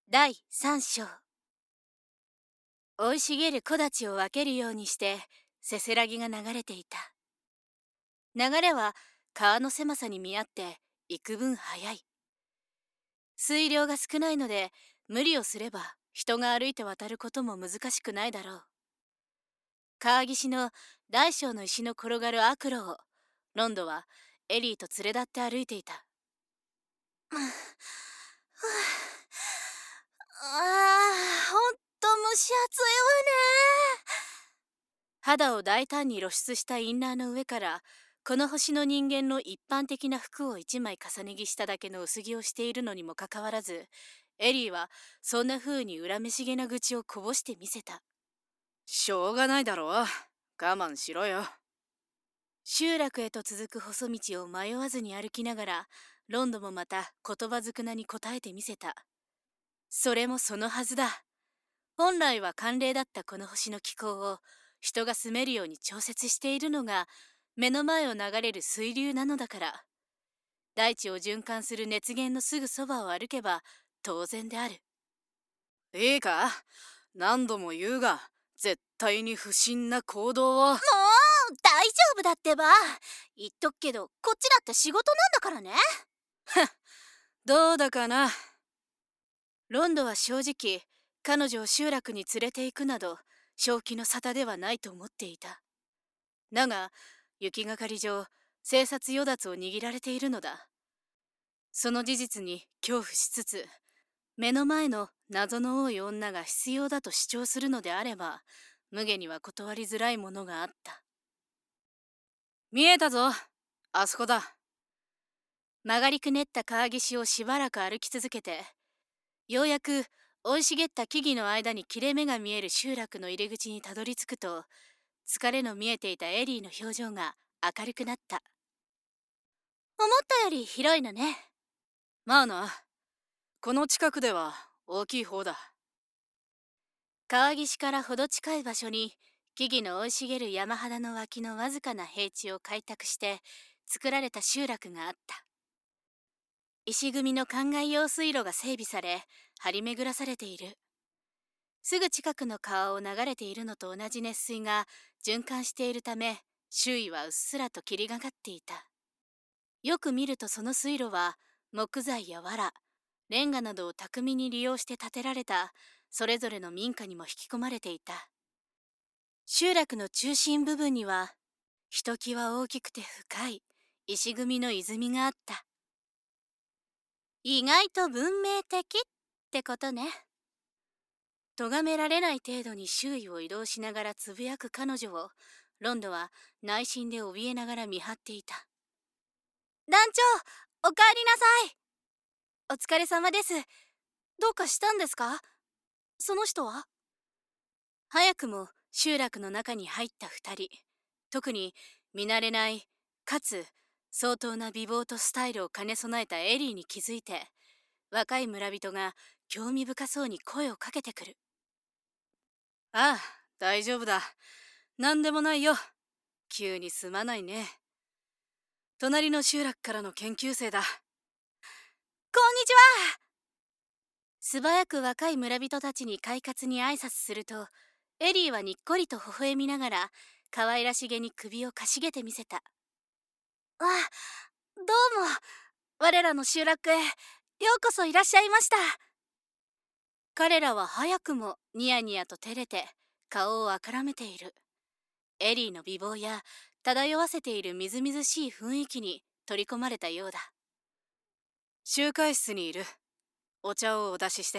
第3章。生い茂る木立を分けるようにしてせせらぎが流れていた。流れは川の狭さに見合って幾分速い。水量が少ないので無理をすれば人が歩いて渡ることも難しくないだろう。川岸の大小の石の転がる悪路をロンドはエリーと連れ立って歩いていた。ほんと蒸し暑いわね。肌を大胆に露出したインナーの上からこの星の人間の一般的な服を一枚重ね着しただけの薄着をしているのにもかかわらず、エリーはそんな風に恨めしげな愚痴をこぼしてみせた。 しょうがないだろう。我慢しろよ。 集落へと続く細道を迷わずに歩きながら、ロンドもまた言葉少なに答えてみせた。それもそのはずだ。本来は寒冷だったこの星の気候を人が住めるように調節しているのが目の前を流れる水流なのだから。大地を循環する熱源のすぐそばを歩けば当然である。 いいか、何度も言うが絶対に不審な行動を。 もう大丈夫だってば。言っとくけどこっちだって仕事なんだからね。 どうだかな。 ロンドは正直彼女を集落に連れて行くなど正気の沙汰ではないと思っていた。だが行きがかり上生殺与奪を握られているのだ。その事実に恐怖しつつ、目の前の謎の多い女が必要だと主張するのであれば無下には断りづらいものがあった。 見えたぞ、あそこだ。 曲がりくねった川岸をしばらく歩き続けて、ようやく生い茂った木々の間に切れ目が見える集落の入り口にたどり着くと、疲れの見えていたエリーの表情が明るくなった。思ったより広いのね。 まあな、この近くでは大きい方だ。 川岸からほど近い場所に木々の生い茂る山肌の脇のわずかな平地を開拓して作られた集落があった。石組みの灌漑用水路が整備され張り巡らされている。すぐ近くの川を流れているのと同じ熱水が循環しているため、周囲はうっすらと霧がかっていた。よく見るとその水路は木材や藁、レンガなどを巧みに利用して建てられたそれぞれの民家にも引き込まれていた。集落の中心部分にはひときわ大きくて深い石組みの泉があった。意外と文明的ってことね。咎められない程度に周囲を移動しながらつぶやく彼女をロンドは内心で怯えながら見張っていた。団長、おかえりなさい。お疲れ様です。どうかしたんですか？その人は？早くも集落の中に入った二人。特に見慣れないかつ相当な美貌とスタイルを兼ね備えたエリーに気づいて、若い村人が興味深そうに声をかけてくる。 ああ、大丈夫だ。何でもないよ。急にすまないね。隣の集落からの研究生だ。 こんにちは。素早く若い村人たちに快活に挨拶すると、エリーはにっこりと微笑みながら可愛らしげに首をかしげてみせた。どうも、我らの集落へようこそいらっしゃいました。彼らは早くもニヤニヤと照れて顔をあからめている。エリーの美貌や漂わせているみずみずしい雰囲気に取り込まれたようだ。 集会室にいる。お茶をお出しして。 はい、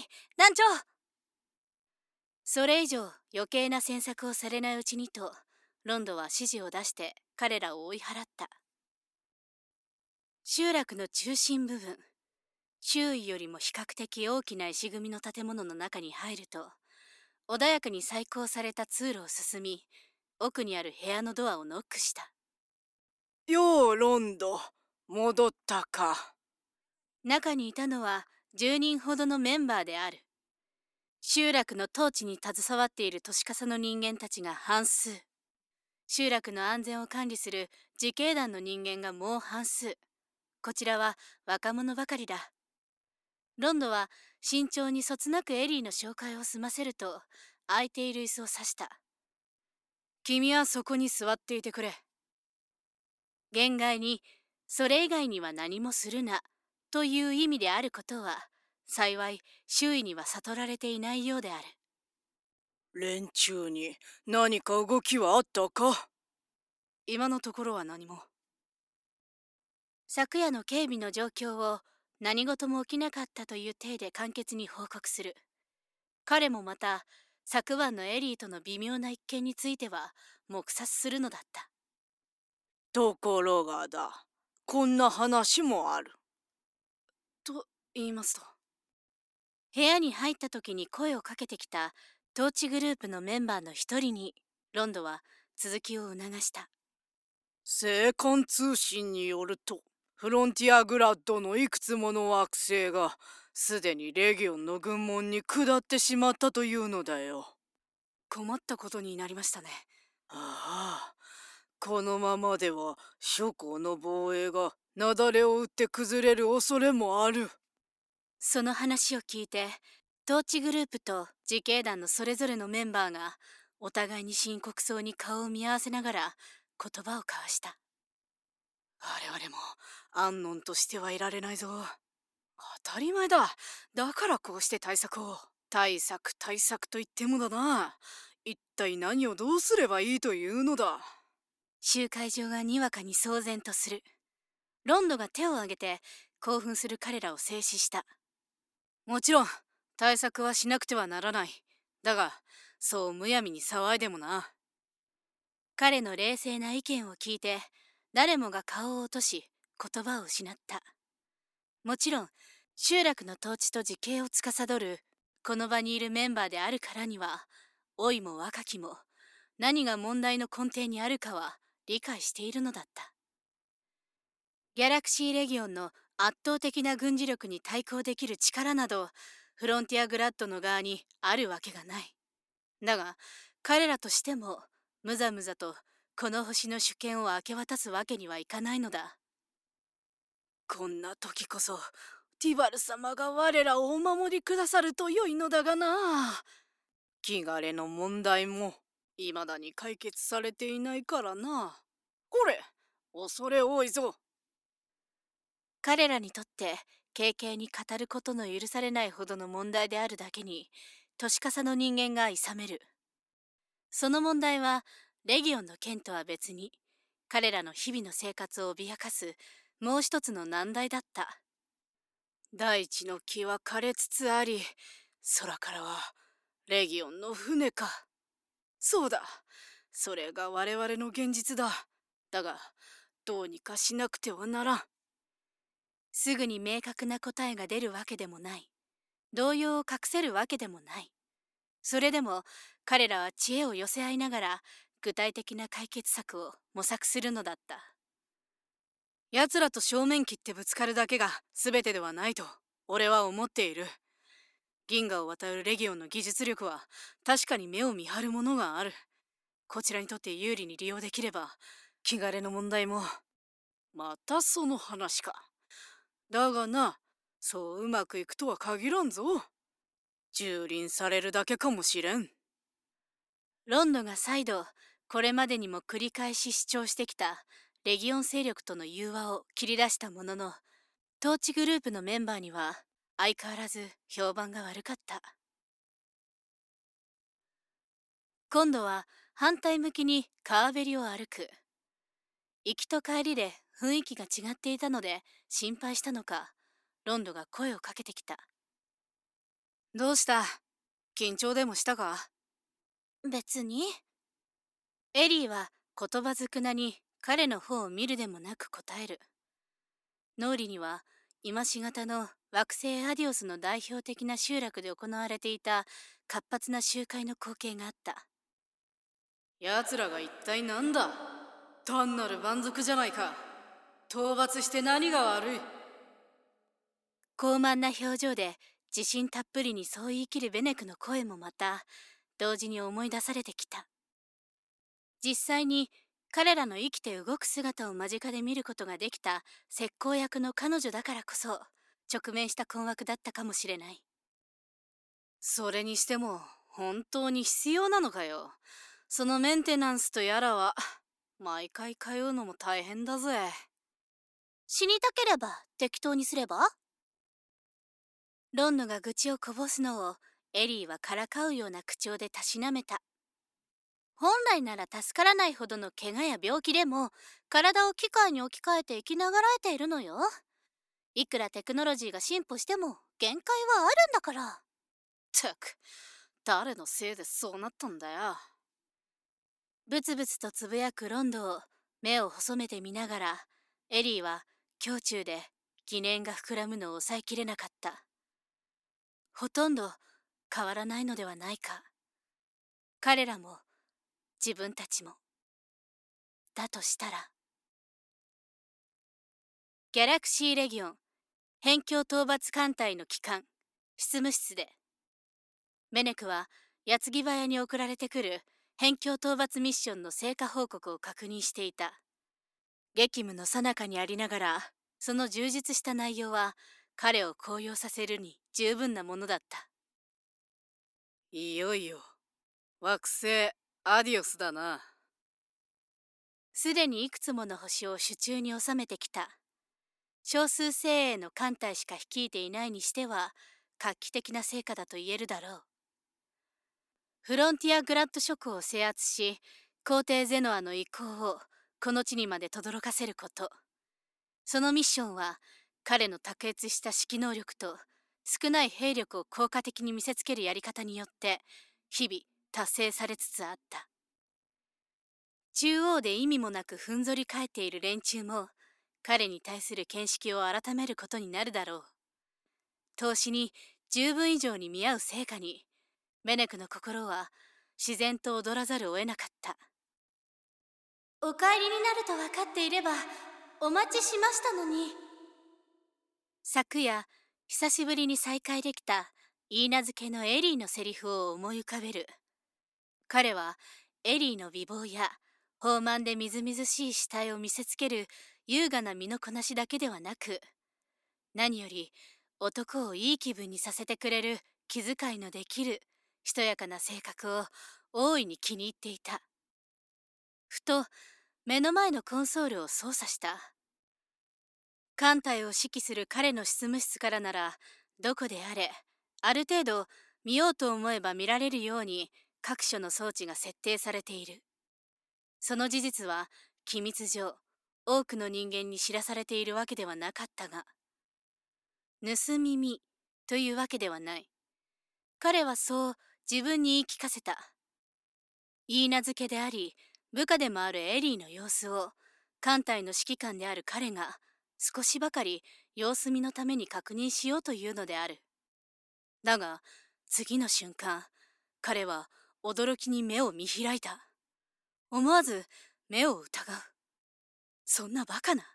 団長。それ以上余計な詮索をされないうちにと、ロンドは指示を出して彼らを追い払った。集落の中心部分、周囲よりも比較的大きな石組みの建物の中に入ると、穏やかに細工された通路を進み、奥にある部屋のドアをノックした。 ようロンド、戻ったか。 中にいたのは10人ほどのメンバーである。集落の統治に携わっている年笠の人間たちが半数。集落の安全を管理する自警団の人間がもう半数。こちらは若者ばかりだ。 ロンドは慎重にそつなくエリーの紹介を済ませると、空いている椅子を指した。 君はそこに座っていてくれ。 言外に、それ以外には何もするな、という意味であることは、幸い周囲には悟られていないようである。 連中に何か動きはあったか？ 今のところは何も。 昨夜の警備の状況を何事も起きなかったという体で簡潔に報告する。彼もまた昨晩のエリーとの微妙な一件については黙殺するのだった。 ところがだ、こんな話もある。 と言いますと？ 部屋に入った時に声をかけてきた統治グループのメンバーの一人にロンドは続きを促した。 青函通信によると、フロンティアグラッドのいくつもの惑星がすでにレギオンの軍門に下ってしまったというのだよ。 困ったことになりましたね。 ああ、このままでは諸侯の防衛が雪崩を打って崩れる恐れもある。 その話を聞いて、統治グループと自警団のそれぞれのメンバーがお互いに深刻そうに顔を見合わせながら言葉を交わした。 我々も安穏としてはいられないぞ。当たり前だ。だからこうして対策を。対策と言ってもだな。一体何をどうすればいいというのだ。 集会場がにわかに騒然とする。ロンドが手を挙げて興奮する彼らを制止した。 もちろん対策はしなくてはならない。だがそうむやみに騒いでもな。 彼の冷静な意見を聞いて誰もが顔を落とし言葉を失った。もちろん集落の統治と自警を司るこの場にいるメンバーであるからには、老いも若きも何が問題の根底にあるかは理解しているのだった。ギャラクシーレギオンの圧倒的な軍事力に対抗できる力などフロンティアグラッドの側にあるわけがない。だが彼らとしてもむざむざとこの星の主権を明け渡すわけにはいかないのだ。 こんな時こそティバル様が我らをお守りくださると良いのだがな。 気枯れの問題も未だに解決されていないからな。これ恐れ多いぞ。 彼らにとって軽々に語ることの許されないほどの問題であるだけに年かさの人間がいさめる。その問題はレギオンの件とは別に彼らの日々の生活を脅かすもう一つの難題だった。 大地の木は枯れつつあり、空からはレギオンの船か。そうだ、それが我々の現実だ。だがどうにかしなくてはならん。 すぐに明確な答えが出るわけでもない。動揺を隠せるわけでもない。それでも彼らは知恵を寄せ合いながら具体的な解決策を模索するのだった。 奴らと正面切ってぶつかるだけが全てではないと俺は思っている。銀河を渡るレギオンの技術力は確かに目を見張るものがある。こちらにとって有利に利用できれば気枯れの問題も。またその話か。だがな、そううまくいくとは限らんぞ。蹂躙されるだけかもしれん。 ロンドが再度これまでにも繰り返し主張してきたレギオン勢力との融和を切り出したものの、統治グループのメンバーには相変わらず評判が悪かった。今度は反対向きに川べりを歩く。行きと帰りで雰囲気が違っていたので心配したのか、ロンドが声をかけてきた。 どうした？緊張でもしたか？ 別に。エリーは言葉少なに彼の方を見るでもなく答える。脳裏には今しがたの惑星アディオスの代表的な集落で行われていた活発な集会の光景があった。 奴らが一体なんだ？単なる蛮族じゃないか。討伐して何が悪い？ 高慢な表情で自信たっぷりにそう言い切るベネクの声もまた同時に思い出されてきた。実際に彼らの生きて動く姿を間近で見ることができた石膏役の彼女だからこそ直面した困惑だったかもしれない。 それにしても本当に必要なのかよ。そのメンテナンスとやらは毎回通うのも大変だぜ。 死にたければ適当にすれば。ロンヌが愚痴をこぼすのをエリーはからかうような口調でたしなめた。本来なら助からないほどの怪我や病気でも体を機械に置き換えて生きながらえているのよ。いくらテクノロジーが進歩しても限界はあるんだから。 ったく、誰のせいでそうなったんだよ。 ブツブツとつぶやくロンドを目を細めて見ながら、エリーは胸中で疑念が膨らむのを抑えきれなかった。ほとんど変わらないのではないか。彼らも自分たちも。だとしたら。ギャラクシーレギオン辺境討伐艦隊の機関執務室で、メネクは矢継ぎ早に送られてくる辺境討伐ミッションの成果報告を確認していた。激務の最中にありながら、その充実した内容は彼を高揚させるに十分なものだった。 いよいよ惑星アディオスだな。 すでにいくつもの星を手中に収めてきた。少数精鋭の艦隊しか率いていないにしては画期的な成果だと言えるだろう。フロンティアグラッド諸国を制圧し、皇帝ゼノアの意向をこの地にまで轟かせること。そのミッションは彼の卓越した指揮能力と少ない兵力を効果的に見せつけるやり方によって日々達成されつつあった。中央で意味もなくふんぞり返っている連中も彼に対する見識を改めることになるだろう。投資に十分以上に見合う成果にメネクの心は自然と踊らざるを得なかった。お帰りになると分かっていればお待ちしましたのに。昨夜久しぶりに再会できた許嫁のエリーのセリフを思い浮かべる。彼はエリーの美貌や豊満でみずみずしい死体を見せつける優雅な身のこなしだけではなく、何より男をいい気分にさせてくれる気遣いのできるしとやかな性格を大いに気に入っていた。ふと目の前のコンソールを操作した。艦隊を指揮する彼の執務室からならどこであれある程度見ようと思えば見られるように各所の装置が設定されている。その事実は機密上多くの人間に知らされているわけではなかったが、盗み見というわけではない。彼はそう自分に言い聞かせた。許嫁であり部下でもあるエリーの様子を艦隊の指揮官である彼が少しばかり様子見のために確認しようというのである。だが次の瞬間、彼は驚きに目を見開いた。思わず目を疑う。そんなバカな。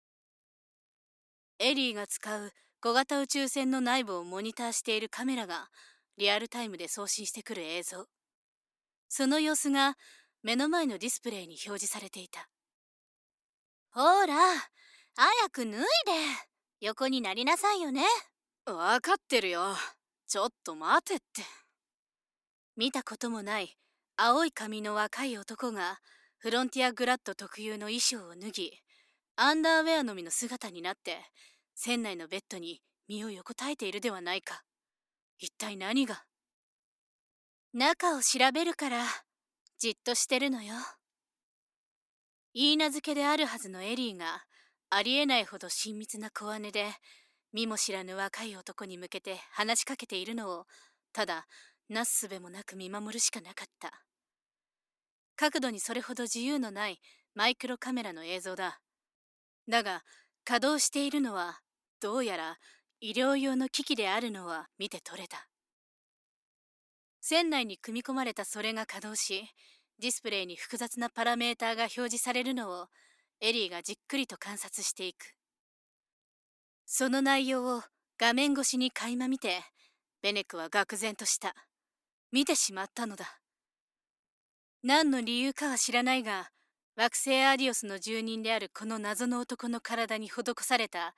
エリーが使う小型宇宙船の内部をモニターしているカメラがリアルタイムで送信してくる映像。その様子が目の前のディスプレイに表示されていた。ほら、早く脱いで横になりなさいよね。 わかってるよ。ちょっと待てって。 見たこともない青い髪の若い男がフロンティアグラッド特有の衣装を脱ぎ、アンダーウェアのみの姿になって船内のベッドに身を横たえているではないか。一体何が。中を調べるからじっとしてるのよ。許嫁であるはずのエリーがありえないほど親密な小姉で見も知らぬ若い男に向けて話しかけているのをただなすすべもなく見守るしかなかった。角度にそれほど自由のないマイクロカメラの映像だ。だが稼働しているのはどうやら医療用の機器であるのは見て取れた。船内に組み込まれたそれが稼働し、ディスプレイに複雑なパラメーターが表示されるのをエリーがじっくりと観察していく。その内容を画面越しに垣間見てベネクは愕然とした。見てしまったのだ。何の理由かは知らないが、惑星アディオスの住人であるこの謎の男の体に施された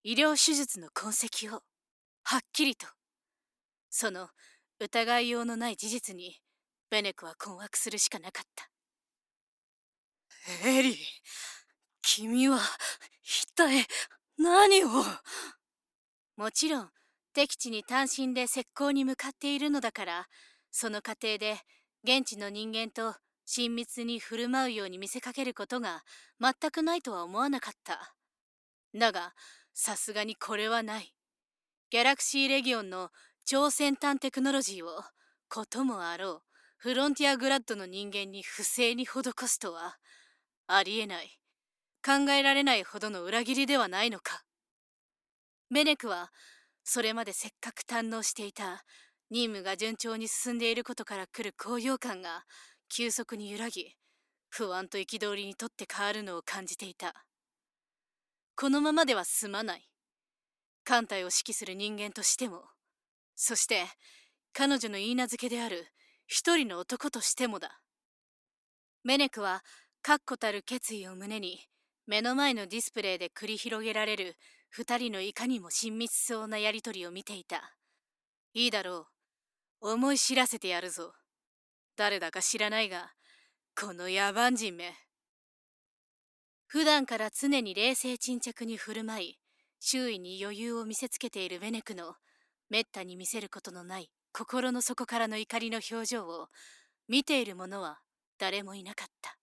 医療手術の痕跡をはっきりと。その疑いようのない事実にベネクは困惑するしかなかった。 エリー、君は一体何を。 もちろん敵地に単身で石膏に向かっているのだから、その過程で現地の人間と親密に振る舞うように見せかけることが全くないとは思わなかった。だがさすがにこれはない。ギャラクシーレギオンの超先端テクノロジーをこともあろうフロンティアグラッドの人間に不正に施すとはありえない。考えられないほどの裏切りではないのか。ベネクはそれまでせっかく堪能していた任務が順調に進んでいることから来る高揚感が急速に揺らぎ、不安と憤りにとって変わるのを感じていた。このままでは済まない。艦隊を指揮する人間としても、そして彼女の言い名付けである一人の男としてもだ。ベネクは確固たる決意を胸に、目の前のディスプレイで繰り広げられる二人のいかにも親密そうなやりとりを見ていた。いいだろう。思い知らせてやるぞ。誰だか知らないが、この野蛮人め。普段から常に冷静沈着に振る舞い、周囲に余裕を見せつけているベネクのめったに見せることのない心の底からの怒りの表情を見ている者は誰もいなかった。